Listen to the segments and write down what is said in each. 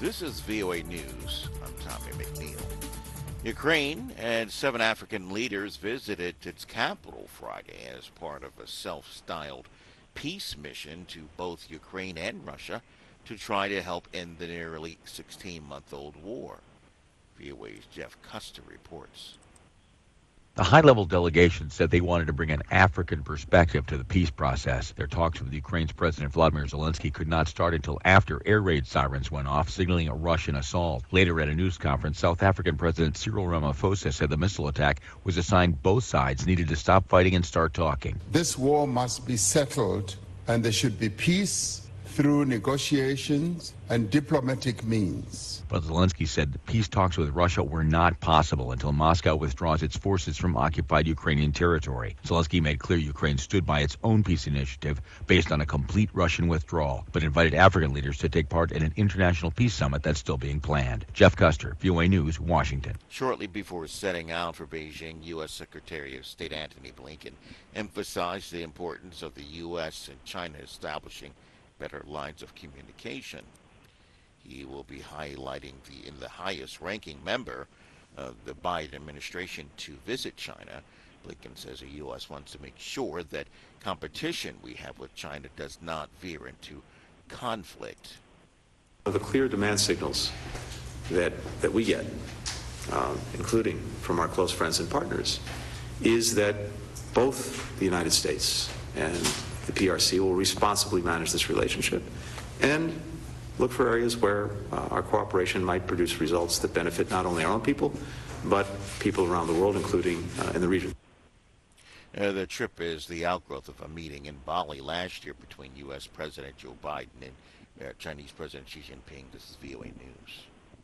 This is VOA News. I'm Tommy McNeil. Ukraine and 7 African leaders visited its capital Friday as part of a self-styled peace mission to both Ukraine and Russia to try to help end the nearly 16-month-old war. VOA's Jeff Custer reports. The high-level delegation said they wanted to bring an African perspective to the peace process. Their talks with Ukraine's President Vladimir Zelensky could not start until after air raid sirens went off, signaling a Russian assault. Later at a news conference, South African President Cyril Ramaphosa said the missile attack was a sign both sides needed to stop fighting and start talking. This war must be settled, and there should be peace through negotiations and diplomatic means. But Zelensky said the peace talks with Russia were not possible until Moscow withdraws its forces from occupied Ukrainian territory. Zelensky made clear Ukraine stood by its own peace initiative based on a complete Russian withdrawal, but invited African leaders to take part in an international peace summit that's still being planned. Jeff Custer, VOA News, Washington. Shortly before setting out for Beijing, U.S. Secretary of State Antony Blinken emphasized the importance of the U.S. and China establishing better lines of communication. He will be highlighting the highest-ranking member of the Biden administration to visit China. Blinken says the U.S. wants to make sure that competition we have with China does not veer into conflict. The clear demand signals that we get, including from our close friends and partners, is that both the United States and the PRC will responsibly manage this relationship and look for areas where our cooperation might produce results that benefit not only our own people, but people around the world, including in the region. The trip is the outgrowth of a meeting in Bali last year between U.S. President Joe Biden and Chinese President Xi Jinping. This is VOA News.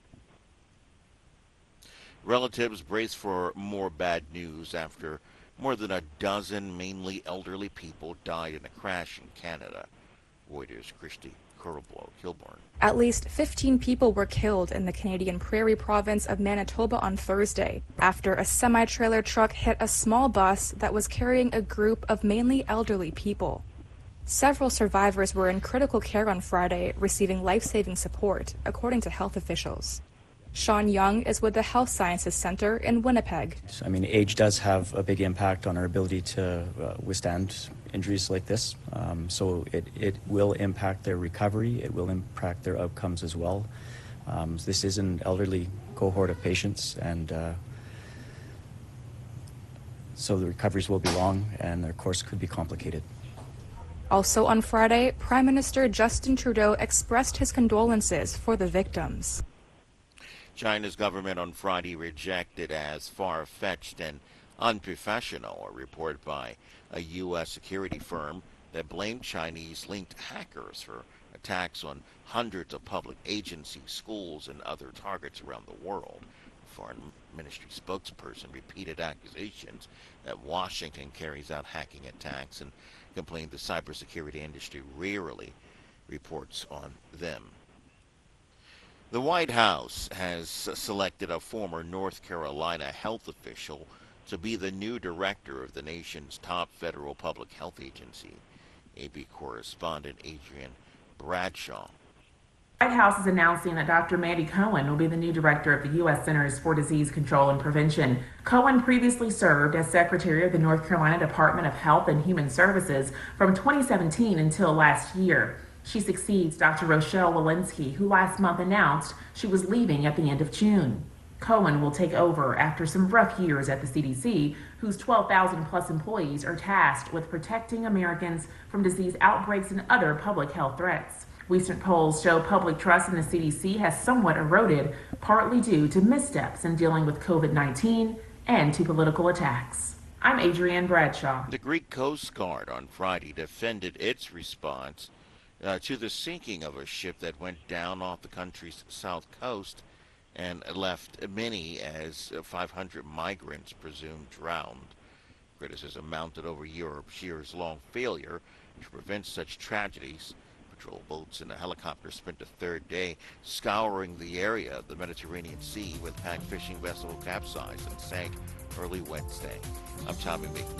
Relatives brace for more bad news after more than a dozen, mainly elderly people died in a crash in Canada. Reuters' Christy Kilborn. At least 15 people were killed in the Canadian Prairie province of Manitoba on Thursday after a semi-trailer truck hit a small bus that was carrying a group of mainly elderly people. Several survivors were in critical care on Friday, receiving life-saving support, according to health officials. Sean Young is with the Health Sciences Center in Winnipeg. I mean, age does have a big impact on our ability to withstand injuries like this. So it will impact their recovery. It will impact their outcomes as well. This is an elderly cohort of patients, and so the recoveries will be long and their course could be complicated. Also on Friday, Prime Minister Justin Trudeau expressed his condolences for the victims. China's government on Friday rejected as far-fetched and unprofessional a report by a U.S. security firm that blamed Chinese-linked hackers for attacks on hundreds of public agencies, schools, and other targets around the world. A foreign ministry spokesperson repeated accusations that Washington carries out hacking attacks and complained the cybersecurity industry rarely reports on them. The White House has selected a former North Carolina health official to be the new director of the nation's top federal public health agency. AP correspondent Adrienne Bradshaw. The White House is announcing that Dr. Mandy Cohen will be the new director of the U.S. Centers for Disease Control and Prevention. Cohen previously served as secretary of the North Carolina Department of Health and Human Services from 2017 until last year. She succeeds Dr. Rochelle Walensky, who last month announced she was leaving at the end of June. Cohen will take over after some rough years at the CDC, whose 12,000 plus employees are tasked with protecting Americans from disease outbreaks and other public health threats. Recent polls show public trust in the CDC has somewhat eroded, partly due to missteps in dealing with COVID-19 and to political attacks. I'm Adrienne Bradshaw. The Greek Coast Guard on Friday defended its response to the sinking of a ship that went down off the country's south coast and left many as 500 migrants presumed drowned. Criticism mounted over Europe's years-long failure to prevent such tragedies. Patrol boats and a helicopter spent a third day scouring the area of the Mediterranean Sea when packed fishing vessel capsized and sank early Wednesday. I'm Tommy McNeil.